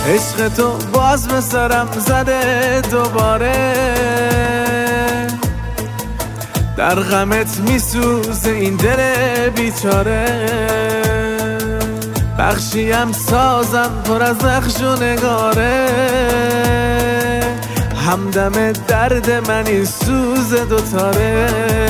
عشق تو باز به سرم زده دوباره، در غمت میسوزه این دل بیچاره. بخشیم سازم پر از نقش و نگاره، همدم درد من این سوز دوتاره.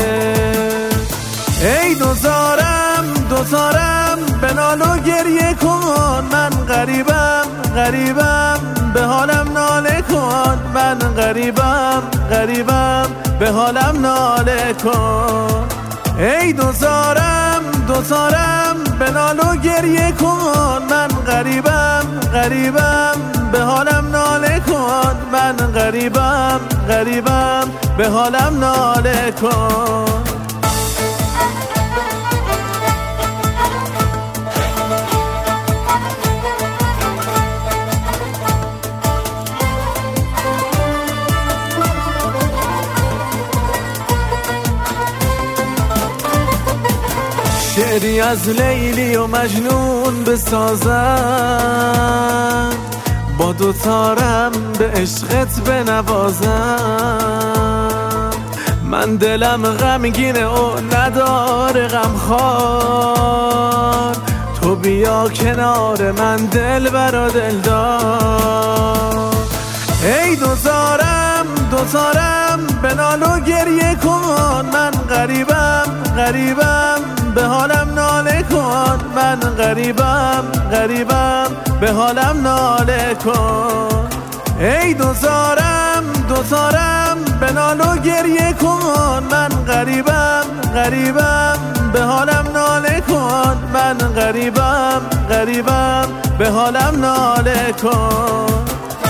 ای دوزارم دوتارم بنال و گریه کن، من غریبم غریبم به حالم ناله کن. من غریبم غریبم به حالم ناله کن. ای دوزارم دوتارم بنال و گریه کن، من غریبم غریبم به حالم ناله کن. من غریبم غریبم به حالم ناله کن. شعری از لیلی و مجنون بسازم، با دوتارم به عشقت بنوازم. من دلم غمگینه و نداره غمخوار، تو بیا کنار من دل برا دلدار. ای دوزارم دوتارم بنال و گریه کن، من غریبم غریبم به حالم ناله کن. من غریبم غریبم به حالم ناله کن. ای دوزارم دوتارم بنال و گریه کن، من غریبم غریبم به حالم ناله کن. من غریبم غریبم به حالم ناله کن.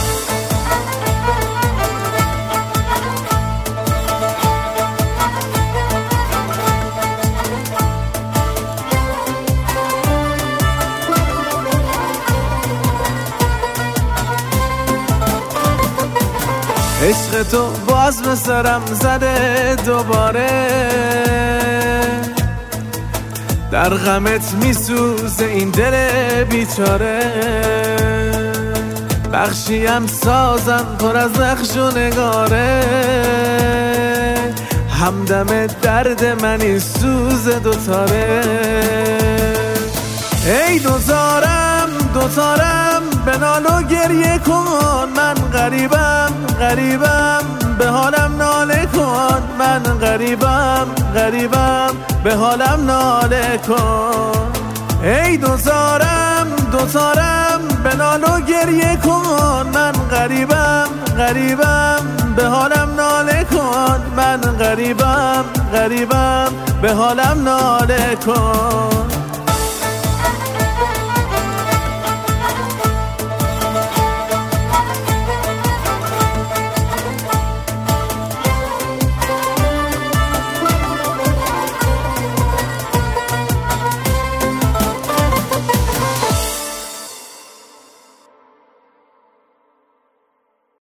عشق تو باز به سرم زده دوباره، در غمت میسوزه این دل بیچاره. بخشیم سازم پر از نقش و نگاره، همدم درد من این سوز دوتاره. ای دوزارم دوتارم بنال و گریه کن، من غریبم غریبم به حالم ناله کن. من غریبم غریبم به حالم ناله کن. ای دوزارم دوتارم بنال و گریه کن، من غریبم غریبم به حالم ناله کن. من غریبم غریبم به حالم ناله کن.